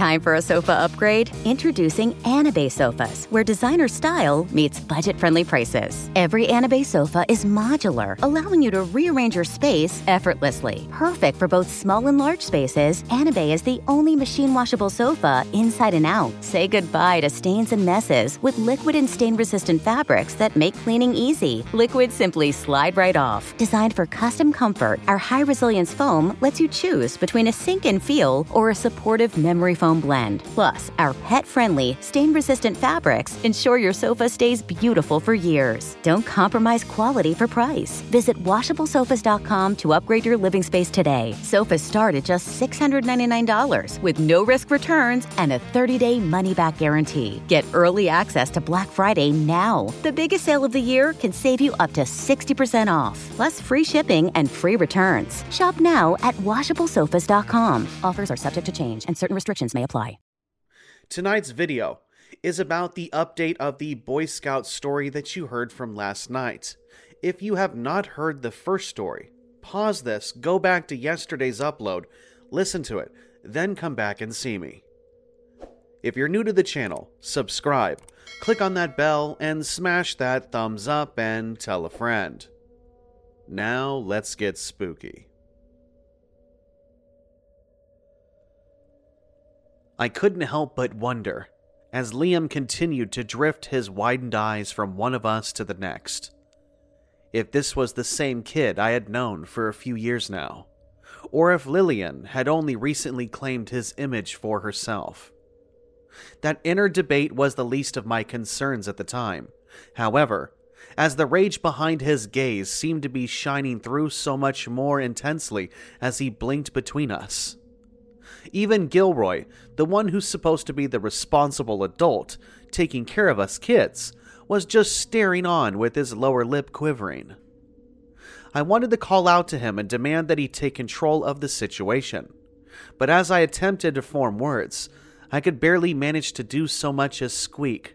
Time for a sofa upgrade? Introducing Anabay Sofas, where designer style meets budget-friendly prices. Every Anabay sofa is modular, allowing you to rearrange your space effortlessly. Perfect for both small and large spaces, Anabay is the only machine-washable sofa inside and out. Say goodbye to stains and messes with liquid and stain-resistant fabrics that make cleaning easy. Liquid simply slide right off. Designed for custom comfort, our high-resilience foam lets you choose between a sink-in feel or a supportive memory foam blend. Plus, our pet-friendly, stain-resistant fabrics ensure your sofa stays beautiful for years. Don't compromise quality for price. Visit WashableSofas.com to upgrade your living space today. Sofas start at just $699 with no-risk returns and a 30-day money-back guarantee. Get early access to Black Friday now. The biggest sale of the year can save you up to 60% off, plus free shipping and free returns. Shop now at WashableSofas.com. Offers are subject to change and certain restrictions may apply. Tonight's video is about the update of the Boy Scout story that you heard from last night. If you have not heard the first story, pause this, go back to yesterday's upload, listen to it, then come back and see me. If you're new to the channel, subscribe, click on that bell, and smash that thumbs up and tell a friend. Now let's get spooky. I couldn't help but wonder, as Liam continued to drift his widened eyes from one of us to the next, if this was the same kid I had known for a few years now, or if Lillian had only recently claimed his image for herself. That inner debate was the least of my concerns at the time. However, as the rage behind his gaze seemed to be shining through so much more intensely as he blinked between us, even Gilroy, the one who's supposed to be the responsible adult, taking care of us kids, was just staring on with his lower lip quivering. I wanted to call out to him and demand that he take control of the situation, but as I attempted to form words, I could barely manage to do so much as squeak.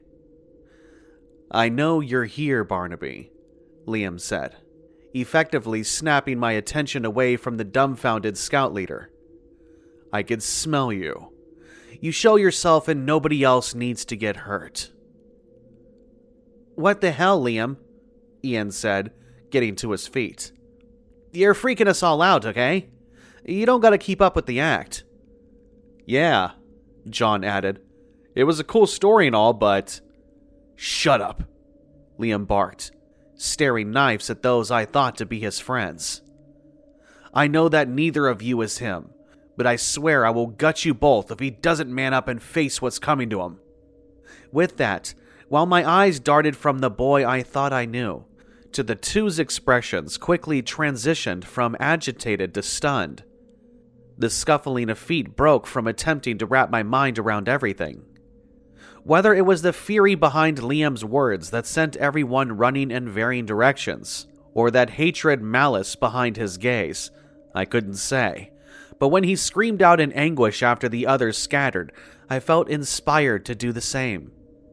"I know you're here, Barnaby," Liam said, effectively snapping my attention away from the dumbfounded scout leader. "I can smell you. You show yourself and nobody else needs to get hurt." "What the hell, Liam?" Ian said, getting to his feet. "You're freaking us all out, okay? You don't gotta keep up with the act." "Yeah," John added. "It was a cool story and all, but..." "Shut up," Liam barked, staring knives at those I thought to be his friends. "I know that neither of you is him, but I swear I will gut you both if he doesn't man up and face what's coming to him." With that, while my eyes darted from the boy I thought I knew to the two's expressions quickly transitioned from agitated to stunned. The scuffling of feet broke from attempting to wrap my mind around everything. Whether it was the fury behind Liam's words that sent everyone running in varying directions, or that hatred malice behind his gaze, I couldn't say. But when he screamed out in anguish after the others scattered, I felt inspired to do the same.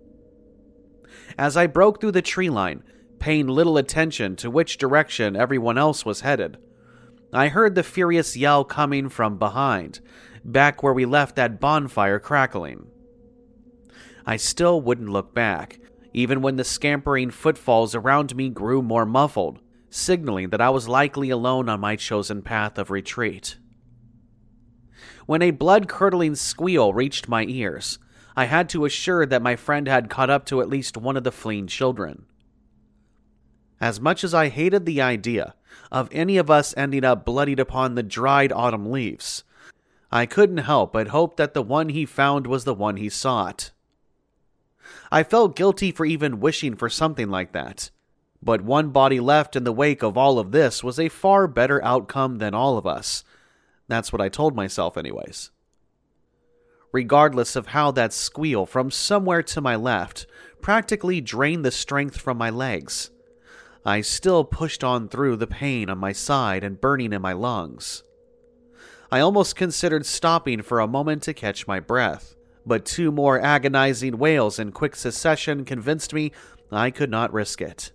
As I broke through the tree line, paying little attention to which direction everyone else was headed, I heard the furious yell coming from behind, back where we left that bonfire crackling. I still wouldn't look back, even when the scampering footfalls around me grew more muffled, signaling that I was likely alone on my chosen path of retreat. When a blood-curdling squeal reached my ears, I had to assure that my friend had caught up to at least one of the fleeing children. As much as I hated the idea of any of us ending up bloodied upon the dried autumn leaves, I couldn't help but hope that the one he found was the one he sought. I felt guilty for even wishing for something like that, but one body left in the wake of all of this was a far better outcome than all of us. That's what I told myself anyways. Regardless of how that squeal from somewhere to my left practically drained the strength from my legs, I still pushed on through the pain on my side and burning in my lungs. I almost considered stopping for a moment to catch my breath, but two more agonizing wails in quick succession convinced me I could not risk it.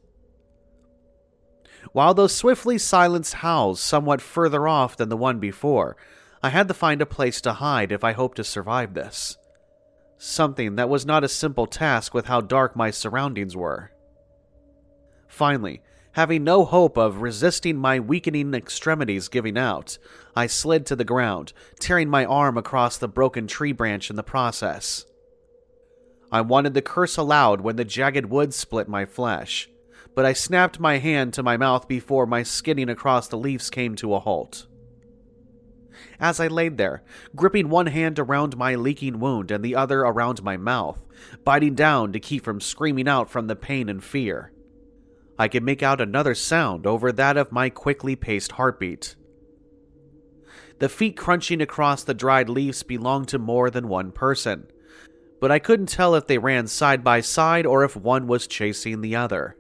While those swiftly silenced howls somewhat further off than the one before, I had to find a place to hide if I hoped to survive this. Something that was not a simple task with how dark my surroundings were. Finally, having no hope of resisting my weakening extremities giving out, I slid to the ground, tearing my arm across the broken tree branch in the process. I wanted to curse aloud when the jagged wood split my flesh, but I snapped my hand to my mouth before my skidding across the leaves came to a halt. As I laid there, gripping one hand around my leaking wound and the other around my mouth, biting down to keep from screaming out from the pain and fear, I could make out another sound over that of my quickly paced heartbeat. The feet crunching across the dried leaves belonged to more than one person, but I couldn't tell if they ran side by side or if one was chasing the other.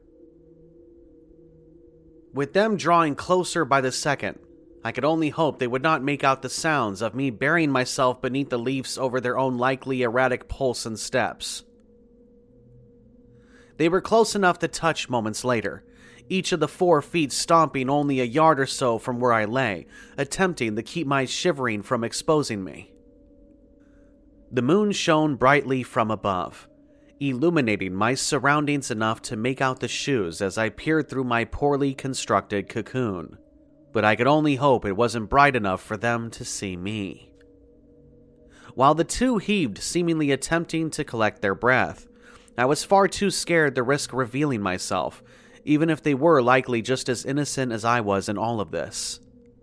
With them drawing closer by the second, I could only hope they would not make out the sounds of me burying myself beneath the leaves over their own likely erratic pulse and steps. They were close enough to touch moments later, each of the 4 feet stomping only a yard or so from where I lay, attempting to keep my shivering from exposing me. The moon shone brightly from above, illuminating my surroundings enough to make out the shoes as I peered through my poorly constructed cocoon, but I could only hope it wasn't bright enough for them to see me. While the two heaved, seemingly attempting to collect their breath, I was far too scared to risk revealing myself, even if they were likely just as innocent as I was in all of this.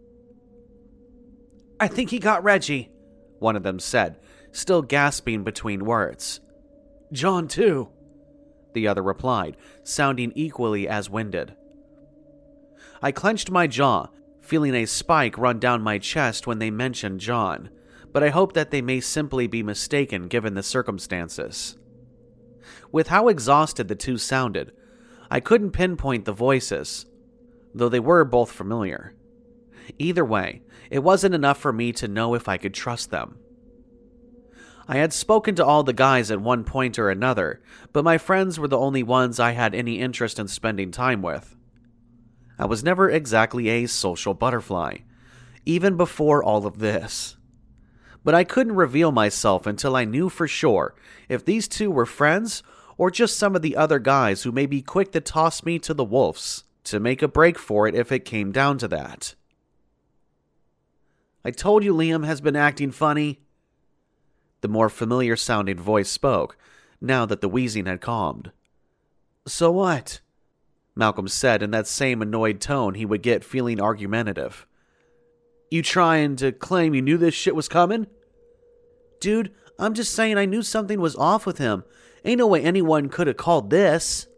"I think he got Reggie," one of them said, still gasping between words. "John, too," the other replied, sounding equally as winded. I clenched my jaw, feeling a spike run down my chest when they mentioned John, but I hoped that they may simply be mistaken given the circumstances. With how exhausted the two sounded, I couldn't pinpoint the voices, though they were both familiar. Either way, it wasn't enough for me to know if I could trust them. I had spoken to all the guys at one point or another, but my friends were the only ones I had any interest in spending time with. I was never exactly a social butterfly, even before all of this. But I couldn't reveal myself until I knew for sure if these two were friends or just some of the other guys who may be quick to toss me to the wolves to make a break for it if it came down to that. "I told you Liam has been acting funny," the more familiar-sounding voice spoke, now that the wheezing had calmed. "So what?" Malcolm said in that same annoyed tone he would get feeling argumentative. "You trying to claim you knew this shit was coming?" "Dude, I'm just saying I knew something was off with him. Ain't no way anyone could have called this."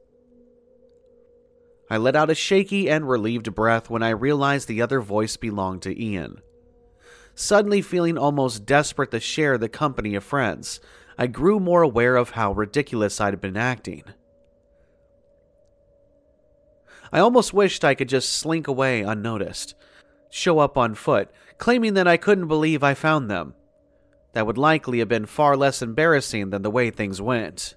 I let out a shaky and relieved breath when I realized the other voice belonged to Ian. Suddenly feeling almost desperate to share the company of friends, I grew more aware of how ridiculous I'd been acting. I almost wished I could just slink away unnoticed, show up on foot, claiming that I couldn't believe I found them. That would likely have been far less embarrassing than the way things went.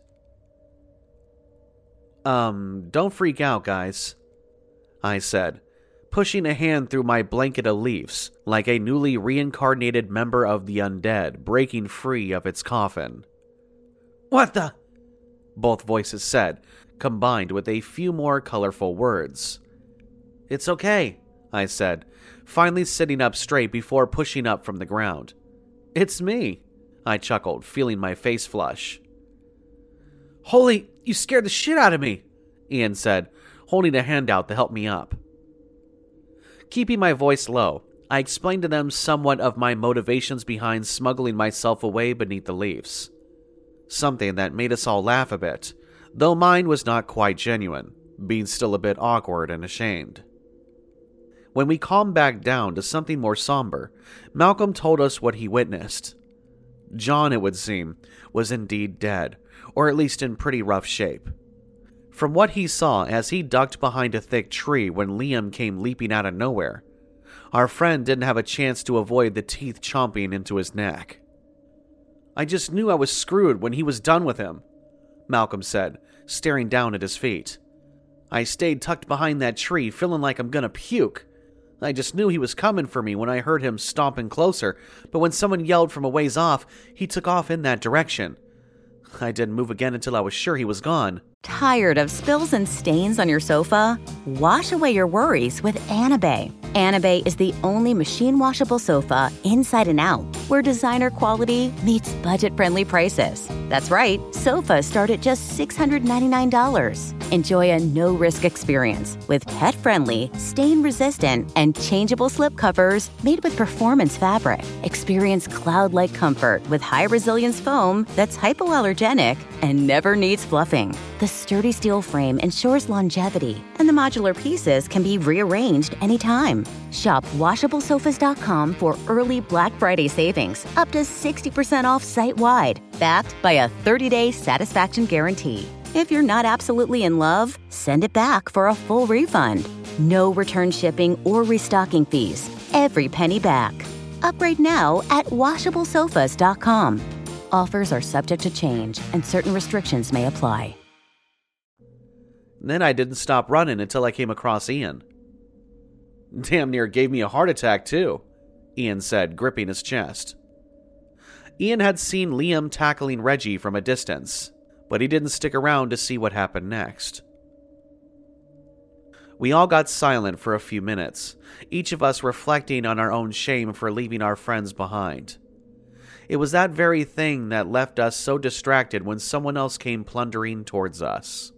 Don't freak out, guys," I said, pushing a hand through my blanket of leaves, like a newly reincarnated member of the undead breaking free of its coffin. "What the?" both voices said, combined with a few more colorful words. "It's okay," I said, finally sitting up straight before pushing up from the ground. "It's me," I chuckled, feeling my face flush. "Holy, you scared the shit out of me," Ian said, holding a hand out to help me up. Keeping my voice low, I explained to them somewhat of my motivations behind smuggling myself away beneath the leaves. Something that made us all laugh a bit, though mine was not quite genuine, being still a bit awkward and ashamed. When we calmed back down to something more somber, Malcolm told us what he witnessed. John, it would seem, was indeed dead, or at least in pretty rough shape. From what he saw as he ducked behind a thick tree when Liam came leaping out of nowhere, our friend didn't have a chance to avoid the teeth chomping into his neck. "I just knew I was screwed when he was done with him," Malcolm said, staring down at his feet. "I stayed tucked behind that tree, feeling like I'm gonna puke. I just knew he was coming for me when I heard him stomping closer, but when someone yelled from a ways off, he took off in that direction. I didn't move again until I was sure he was gone. Tired of spills and stains on your sofa? Wash away your worries with Anabei. Anabei is the only machine-washable sofa inside and out, where designer quality meets budget-friendly prices. That's right, sofas start at just $699. Enjoy a no-risk experience with pet-friendly, stain-resistant, and changeable slipcovers made with performance fabric. Experience cloud-like comfort with high-resilience foam that's hypoallergenic and never needs fluffing. The sturdy steel frame ensures longevity, and the modular pieces can be rearranged anytime. Shop WashableSofas.com for early Black Friday savings, up to 60% off site-wide, backed by a 30-day satisfaction guarantee. If you're not absolutely in love, send it back for a full refund. No return shipping or restocking fees. Every penny back. Upgrade now at WashableSofas.com. Offers are subject to change, and certain restrictions may apply. Then I didn't stop running until I came across Ian. Damn near gave me a heart attack, too, Ian said, gripping his chest. Ian had seen Liam tackling Reggie from a distance, but he didn't stick around to see what happened next. We all got silent for a few minutes, each of us reflecting on our own shame for leaving our friends behind. It was that very thing that left us so distracted when someone else came plundering towards us.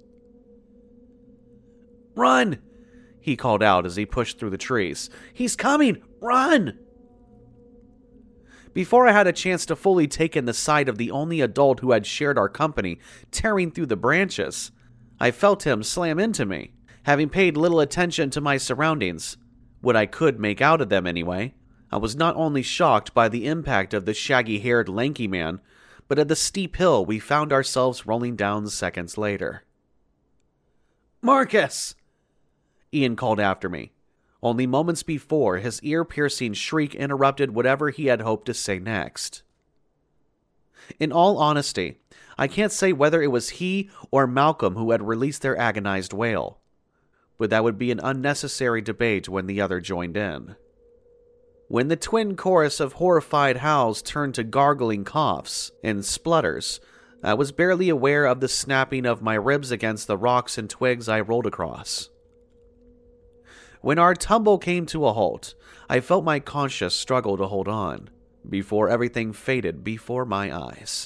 "Run!" he called out as he pushed through the trees. "He's coming! Run!" Before I had a chance to fully take in the sight of the only adult who had shared our company tearing through the branches, I felt him slam into me. Having paid little attention to my surroundings, what I could make out of them anyway, I was not only shocked by the impact of the shaggy-haired lanky man, but at the steep hill we found ourselves rolling down seconds later. "Marcus!" Ian called after me. Only moments before, his ear-piercing shriek interrupted whatever he had hoped to say next. In all honesty, I can't say whether it was he or Malcolm who had released their agonized wail, but that would be an unnecessary debate when the other joined in. When the twin chorus of horrified howls turned to gargling coughs and splutters, I was barely aware of the snapping of my ribs against the rocks and twigs I rolled across. When our tumble came to a halt, I felt my conscience struggle to hold on, before everything faded before my eyes.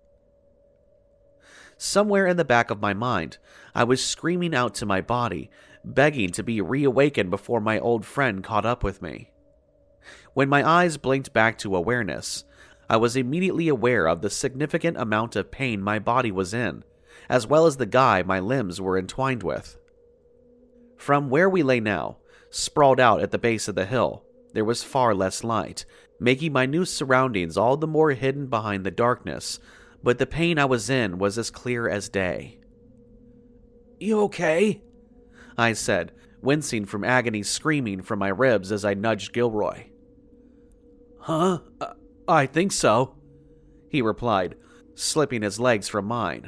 Somewhere in the back of my mind, I was screaming out to my body, begging to be reawakened before my old friend caught up with me. When my eyes blinked back to awareness, I was immediately aware of the significant amount of pain my body was in, as well as the guy my limbs were entwined with. From where we lay now, sprawled out at the base of the hill, there was far less light, making my new surroundings all the more hidden behind the darkness, but the pain I was in was as clear as day. "You okay?" I said, wincing from agony screaming from my ribs as I nudged Gilroy. "Huh? I think so," he replied, slipping his legs from mine.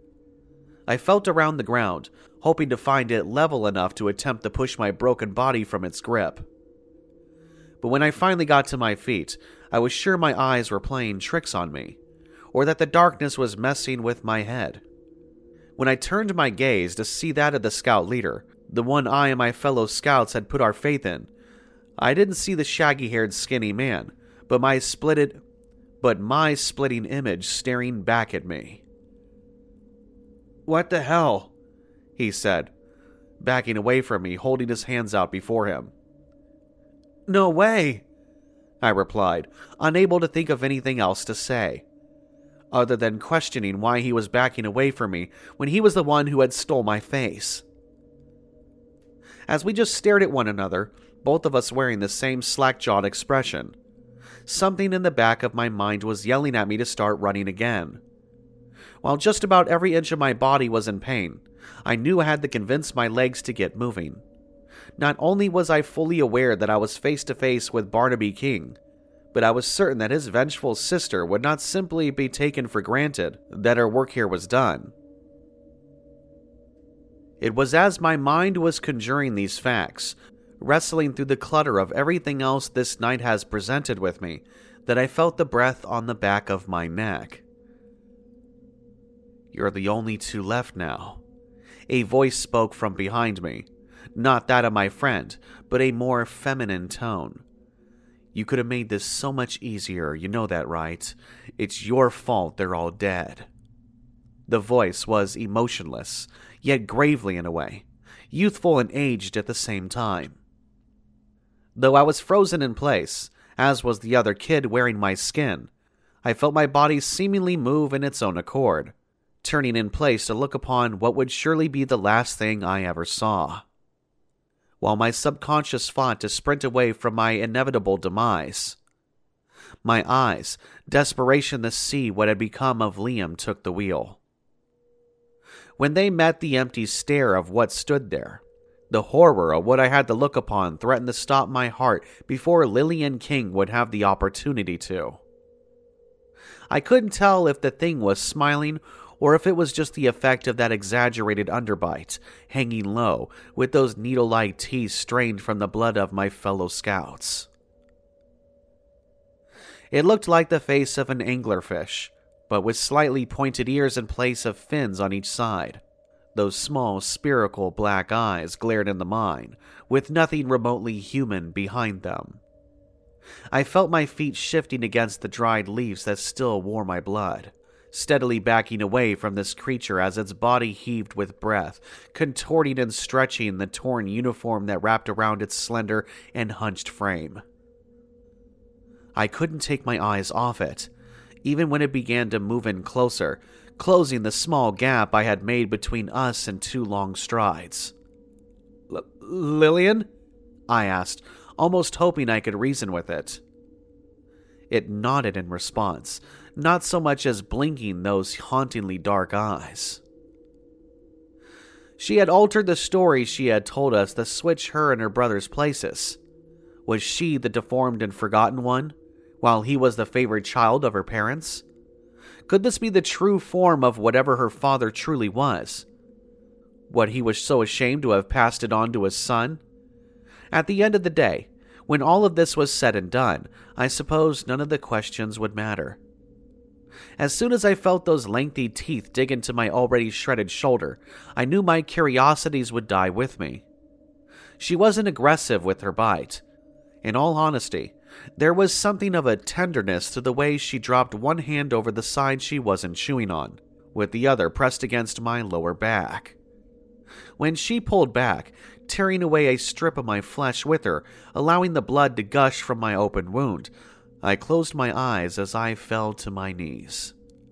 I felt around the ground, hoping to find it level enough to attempt to push my broken body from its grip. But when I finally got to my feet, I was sure my eyes were playing tricks on me, or that the darkness was messing with my head. When I turned my gaze to see that of the scout leader, the one I and my fellow scouts had put our faith in, I didn't see the shaggy-haired skinny man, but my splitting image staring back at me. "What the hell?" he said, backing away from me, holding his hands out before him. "No way," I replied, unable to think of anything else to say, other than questioning why he was backing away from me when he was the one who had stole my face. As we just stared at one another, both of us wearing the same slack-jawed expression, something in the back of my mind was yelling at me to start running again. While just about every inch of my body was in pain, I knew I had to convince my legs to get moving. Not only was I fully aware that I was face to face with Barnaby King, but I was certain that his vengeful sister would not simply be taken for granted that her work here was done. It was as my mind was conjuring these facts, wrestling through the clutter of everything else this night has presented with me, that I felt the breath on the back of my neck. "You're the only two left now." A voice spoke from behind me. Not that of my friend, but a more feminine tone. "You could have made this so much easier, you know that, right? It's your fault they're all dead." The voice was emotionless, yet gravely in a way, youthful and aged at the same time. Though I was frozen in place, as was the other kid wearing my skin, I felt my body seemingly move in its own accord, turning in place to look upon what would surely be the last thing I ever saw. While my subconscious fought to sprint away from my inevitable demise, my eyes, desperation to see what had become of Liam, took the wheel. When they met the empty stare of what stood there, the horror of what I had to look upon threatened to stop my heart before Lillian King would have the opportunity to. I couldn't tell if the thing was smiling or if it was just the effect of that exaggerated underbite, hanging low, with those needle-like teeth strained from the blood of my fellow scouts. It looked like the face of an anglerfish, but with slightly pointed ears in place of fins on each side. Those small, spherical black eyes glared into mine, with nothing remotely human behind them. I felt my feet shifting against the dried leaves that still wore my blood, steadily backing away from this creature as its body heaved with breath, contorting and stretching the torn uniform that wrapped around its slender and hunched frame. I couldn't take my eyes off it, even when it began to move in closer, closing the small gap I had made between us in 2 long strides. "Lillian?" I asked, almost hoping I could reason with it. It nodded in response, not so much as blinking those hauntingly dark eyes. She had altered the story she had told us to switch her and her brother's places. Was she the deformed and forgotten one, while he was the favored child of her parents? Could this be the true form of whatever her father truly was? What he was so ashamed to have passed it on to his son? At the end of the day, when all of this was said and done, I suppose none of the questions would matter. As soon as I felt those lengthy teeth dig into my already shredded shoulder, I knew my curiosities would die with me. She wasn't aggressive with her bite. In all honesty, there was something of a tenderness to the way she dropped one hand over the side she wasn't chewing on, with the other pressed against my lower back. When she pulled back, tearing away a strip of my flesh with her, allowing the blood to gush from my open wound, I closed my eyes as I fell to my knees.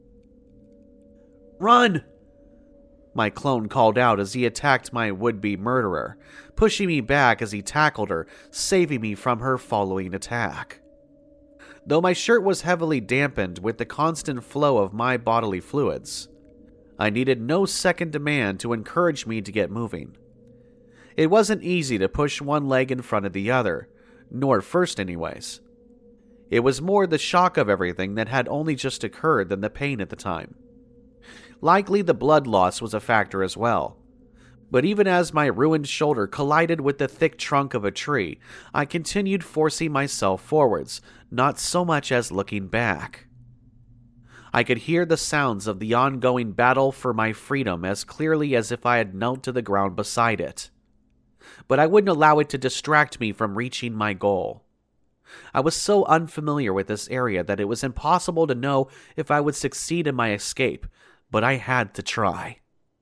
"Run!" my clone called out as he attacked my would-be murderer, pushing me back as he tackled her, saving me from her following attack. Though my shirt was heavily dampened with the constant flow of my bodily fluids, I needed no second demand to encourage me to get moving. It wasn't easy to push one leg in front of the other, nor at first anyways. It was more the shock of everything that had only just occurred than the pain at the time. Likely the blood loss was a factor as well. But even as my ruined shoulder collided with the thick trunk of a tree, I continued forcing myself forwards, not so much as looking back. I could hear the sounds of the ongoing battle for my freedom as clearly as if I had knelt to the ground beside it. But I wouldn't allow it to distract me from reaching my goal. I was so unfamiliar with this area that it was impossible to know if I would succeed in my escape, but I had to try.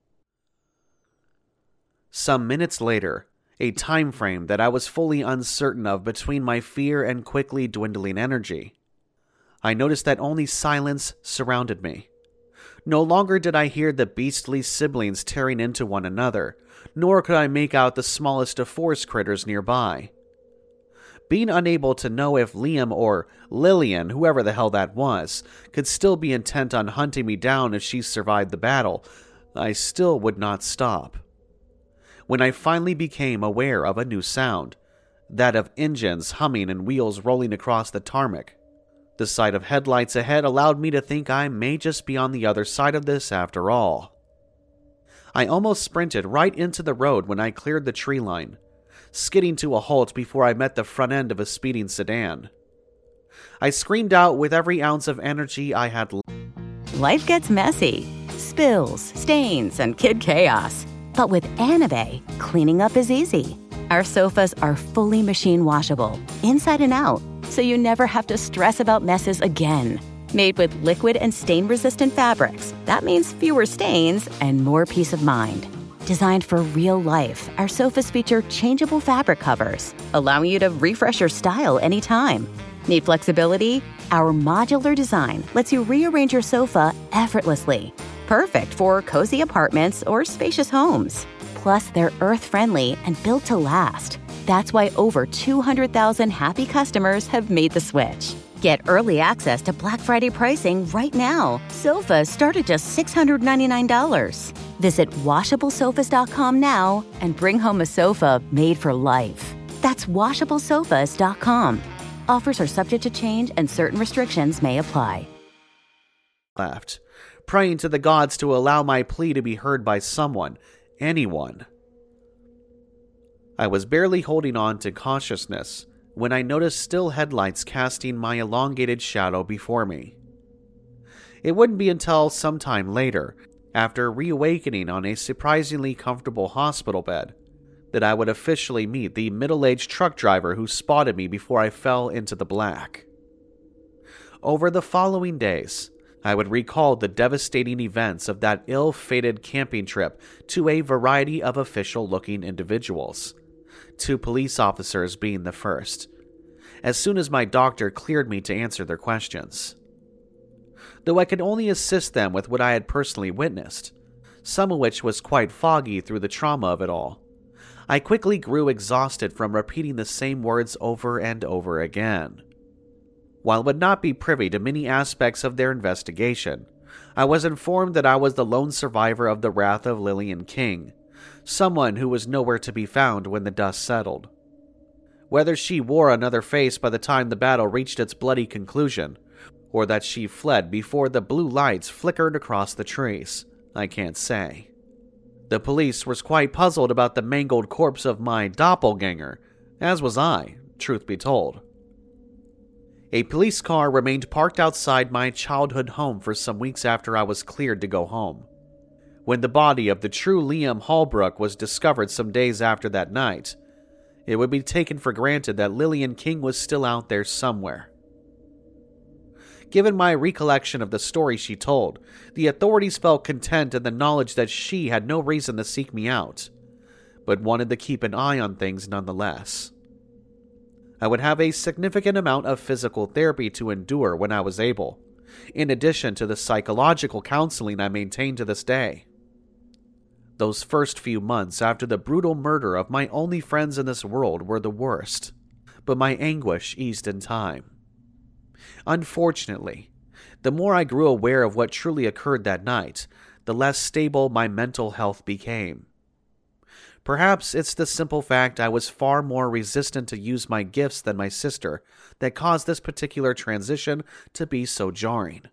Some minutes later, a time frame that I was fully uncertain of between my fear and quickly dwindling energy, I noticed that only silence surrounded me. No longer did I hear the beastly siblings tearing into one another, nor could I make out the smallest of forest critters nearby. Being unable to know if Liam or Lillian, whoever the hell that was, could still be intent on hunting me down if she survived the battle, I still would not stop. When I finally became aware of a new sound, that of engines humming and wheels rolling across the tarmac, the sight of headlights ahead allowed me to think I may just be on the other side of this after all. I almost sprinted right into the road when I cleared the tree line, skidding to a halt before I met the front end of a speeding sedan. I screamed out with every ounce of energy I had left. Life gets messy. Spills, stains, and kid chaos. But with Anabei, cleaning up is easy. Our sofas are fully machine washable, inside and out, so you never have to stress about messes again. Made with liquid and stain-resistant fabrics, that means fewer stains and more peace of mind. Designed for real life, our sofas feature changeable fabric covers, allowing you to refresh your style anytime. Need flexibility? Our modular design lets you rearrange your sofa effortlessly. Perfect for cozy apartments or spacious homes. Plus, they're earth-friendly and built to last. That's why over 200,000 happy customers have made the switch. Get early access to Black Friday pricing right now. Sofas start at just $699. Visit washablesofas.com now and bring home a sofa made for life. That's washablesofas.com. Offers are subject to change and certain restrictions may apply. Praying to the gods to allow my plea to be heard by someone, anyone. I was barely holding on to consciousness when I noticed still headlights casting my elongated shadow before me. It wouldn't be until sometime later, after reawakening on a surprisingly comfortable hospital bed, that I would officially meet the middle-aged truck driver who spotted me before I fell into the black. Over the following days, I would recall the devastating events of that ill-fated camping trip to a variety of official-looking individuals, 2 police officers being the first, as soon as my doctor cleared me to answer their questions. Though I could only assist them with what I had personally witnessed, some of which was quite foggy through the trauma of it all, I quickly grew exhausted from repeating the same words over and over again. While I would not be privy to many aspects of their investigation, I was informed that I was the lone survivor of the wrath of Lillian King, someone who was nowhere to be found when the dust settled. Whether she wore another face by the time the battle reached its bloody conclusion, or that she fled before the blue lights flickered across the trees, I can't say. The police was quite puzzled about the mangled corpse of my doppelganger, as was I, truth be told. A police car remained parked outside my childhood home for some weeks after I was cleared to go home. When the body of the true Liam Holbrook was discovered some days after that night, it would be taken for granted that Lillian King was still out there somewhere. Given my recollection of the story she told, the authorities felt content in the knowledge that she had no reason to seek me out, but wanted to keep an eye on things nonetheless. I would have a significant amount of physical therapy to endure when I was able, in addition to the psychological counseling I maintain to this day. Those first few months after the brutal murder of my only friends in this world were the worst, but my anguish eased in time. Unfortunately, the more I grew aware of what truly occurred that night, the less stable my mental health became. Perhaps it's the simple fact I was far more resistant to use my gifts than my sister that caused this particular transition to be so jarring.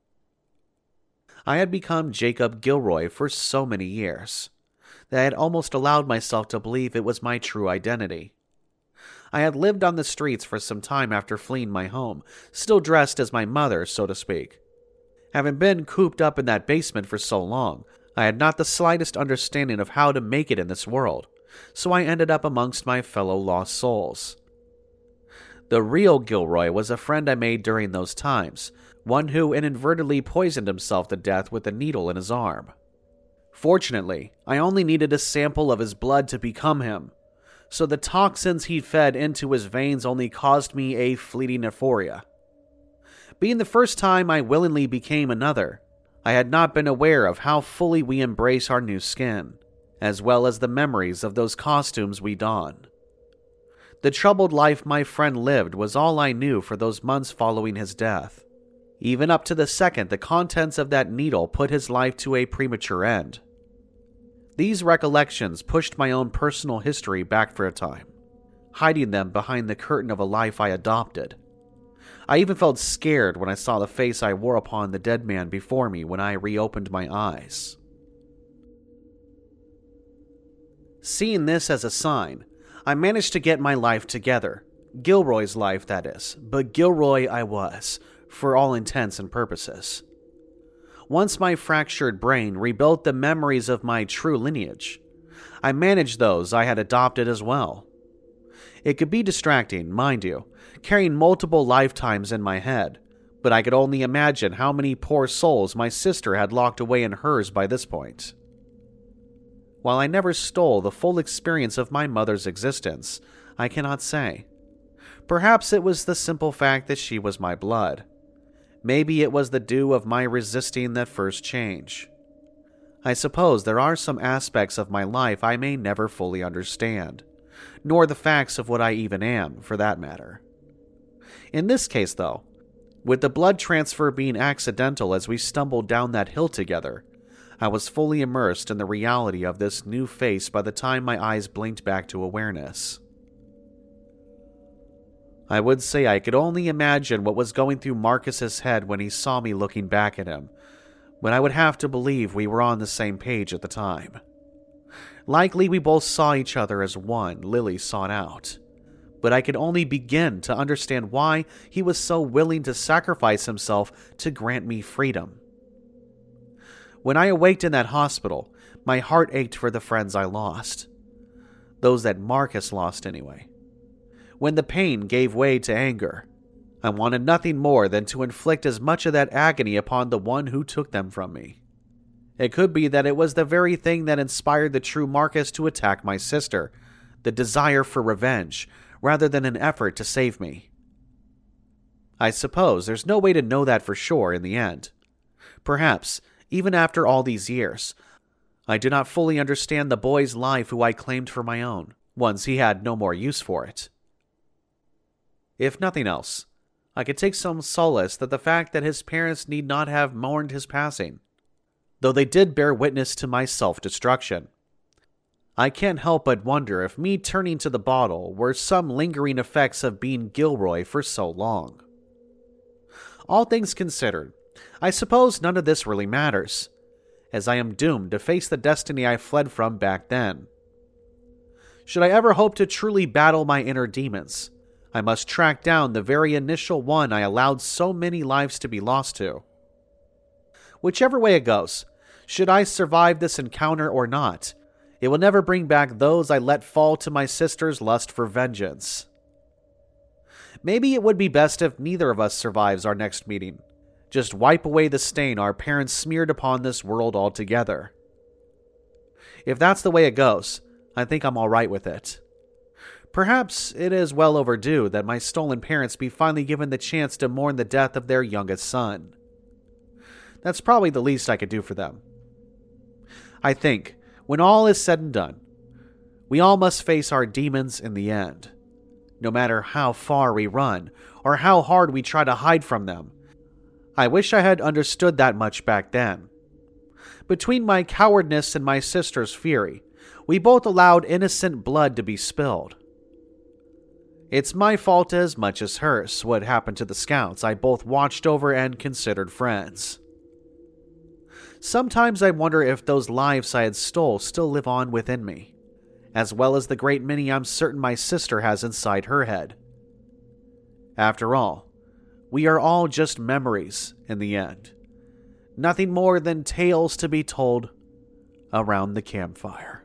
I had become Jacob Gilroy for so many years that I had almost allowed myself to believe it was my true identity. I had lived on the streets for some time after fleeing my home, still dressed as my mother, so to speak. Having been cooped up in that basement for so long, I had not the slightest understanding of how to make it in this world, so I ended up amongst my fellow lost souls. The real Gilroy was a friend I made during those times, one who inadvertently poisoned himself to death with a needle in his arm. Fortunately, I only needed a sample of his blood to become him, so the toxins he fed into his veins only caused me a fleeting euphoria. Being the first time I willingly became another, I had not been aware of how fully we embrace our new skin, as well as the memories of those costumes we don. The troubled life my friend lived was all I knew for those months following his death, even up to the second the contents of that needle put his life to a premature end. These recollections pushed my own personal history back for a time, hiding them behind the curtain of a life I adopted. I even felt scared when I saw the face I wore upon the dead man before me when I reopened my eyes. Seeing this as a sign, I managed to get my life together. Gilroy's life, that is. But Gilroy I was, for all intents and purposes. Once my fractured brain rebuilt the memories of my true lineage, I managed those I had adopted as well. It could be distracting, mind you, carrying multiple lifetimes in my head, but I could only imagine how many poor souls my sister had locked away in hers by this point. While I never stole the full experience of my mother's existence, I cannot say. Perhaps it was the simple fact that she was my blood. Maybe it was the due of my resisting that first change. I suppose there are some aspects of my life I may never fully understand, nor the facts of what I even am, for that matter. In this case, though, with the blood transfer being accidental as we stumbled down that hill together, I was fully immersed in the reality of this new face by the time my eyes blinked back to awareness. I would say I could only imagine what was going through Marcus's head when he saw me looking back at him, but I would have to believe we were on the same page at the time. Likely we both saw each other as one Lily sought out, but I could only begin to understand why he was so willing to sacrifice himself to grant me freedom. When I awaked in that hospital, my heart ached for the friends I lost. Those that Marcus lost anyway. When the pain gave way to anger, I wanted nothing more than to inflict as much of that agony upon the one who took them from me. It could be that it was the very thing that inspired the true Marcus to attack my sister, the desire for revenge, rather than an effort to save me. I suppose there's no way to know that for sure in the end. Perhaps, even after all these years, I do not fully understand the boy's life who I claimed for my own, once he had no more use for it. If nothing else, I could take some solace that the fact that his parents need not have mourned his passing, though they did bear witness to my self-destruction. I can't help but wonder if me turning to the bottle were some lingering effects of being Gilroy for so long. All things considered, I suppose none of this really matters, as I am doomed to face the destiny I fled from back then. Should I ever hope to truly battle my inner demons, I must track down the very initial one I allowed so many lives to be lost to. Whichever way it goes, should I survive this encounter or not, it will never bring back those I let fall to my sister's lust for vengeance. Maybe it would be best if neither of us survives our next meeting. Just wipe away the stain our parents smeared upon this world altogether. If that's the way it goes, I think I'm all right with it. Perhaps it is well overdue that my stolen parents be finally given the chance to mourn the death of their youngest son. That's probably the least I could do for them. I think, when all is said and done, we all must face our demons in the end. No matter how far we run, or how hard we try to hide from them. I wish I had understood that much back then. Between my cowardness and my sister's fury, we both allowed innocent blood to be spilled. It's my fault as much as hers what happened to the scouts I both watched over and considered friends. Sometimes I wonder if those lives I had stole still live on within me, as well as the great many I'm certain my sister has inside her head. After all, we are all just memories in the end. Nothing more than tales to be told around the campfire.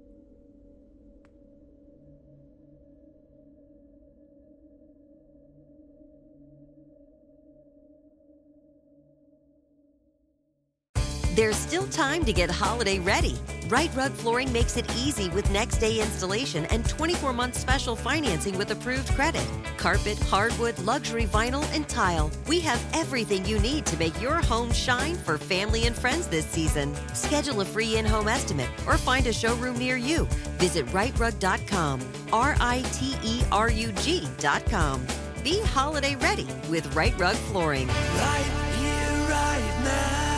There's still time to get holiday ready. Right Rug Flooring makes it easy with next day installation and 24-month special financing with approved credit. Carpet, hardwood, luxury vinyl, and tile. We have everything you need to make your home shine for family and friends this season. Schedule a free in-home estimate or find a showroom near you. Visit rightrug.com, RITERUG.com. Be holiday ready with Right Rug Flooring. Right here, right now.